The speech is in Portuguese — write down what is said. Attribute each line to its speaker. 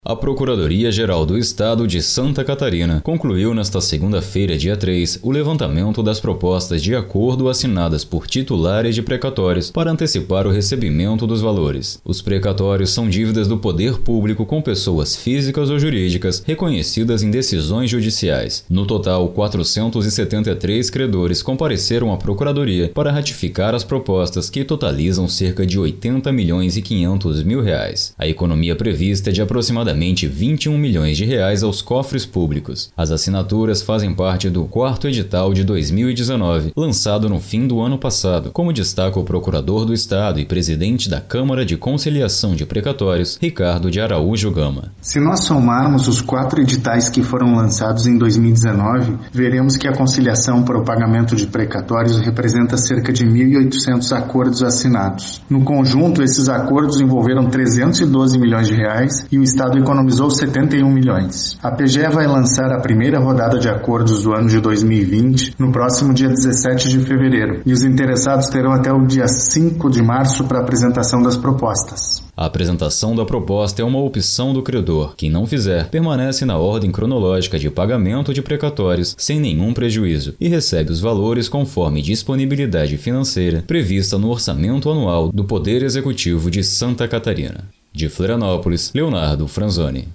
Speaker 1: A Procuradoria-Geral do Estado de Santa Catarina concluiu nesta segunda-feira, dia 3, o levantamento das propostas de acordo assinadas por titulares de precatórios para antecipar o recebimento dos valores. Os precatórios são dívidas do poder público com pessoas físicas ou jurídicas reconhecidas em decisões judiciais. No total, 473 credores compareceram à Procuradoria para ratificar as propostas que totalizam cerca de 80 milhões e 500 mil reais. A economia prevista é de aproximadamente 21 milhões de reais aos cofres públicos. As assinaturas fazem parte do quarto edital de 2019, lançado no fim do ano passado, como destaca o procurador do Estado e presidente da Câmara de Conciliação de Precatórios, Ricardo de Araújo Gama.
Speaker 2: Se nós somarmos os 4 editais que foram lançados em 2019, veremos que a conciliação para o pagamento de precatórios representa cerca de 1.800 acordos assinados. No conjunto, esses acordos envolveram 312 milhões de reais e o Estado economizou 71 milhões. A PGE vai lançar a primeira rodada de acordos do ano de 2020 no próximo dia 17 de fevereiro e os interessados terão até o dia 5 de março para a apresentação das propostas.
Speaker 1: A apresentação da proposta é uma opção do credor. Quem não fizer, permanece na ordem cronológica de pagamento de precatórios sem nenhum prejuízo e recebe os valores conforme disponibilidade financeira prevista no orçamento anual do Poder Executivo de Santa Catarina. De Florianópolis, Leonardo Franzoni.